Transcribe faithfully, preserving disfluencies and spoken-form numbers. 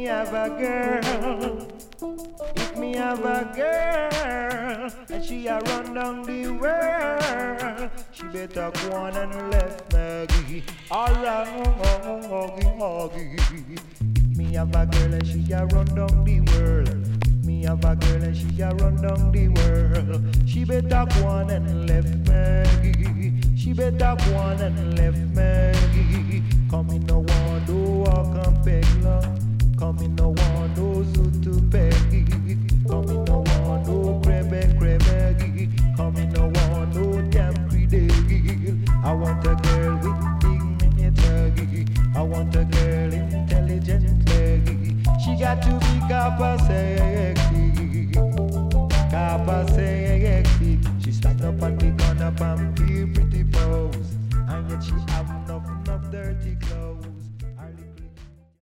have a girl, if me have a girl, and she a run down the world, she better go on and left Maggie. Alright, if me have a girl and she a run down the world, me have a girl and she a run down the world, she better go on and left Maggie. She better go on and left Maggie. Come in no one do walk and beg love. Come in no one do zoot to Peggy. Come in no one do crebe crebe. Come in no one do damn credit. I want a girl with big minute. I want a girl intelligent leggy. She got to be copper sexy. Copper sexy. She stand up and be gone up and be pretty pose. And yet she have enough, enough dirty clothes.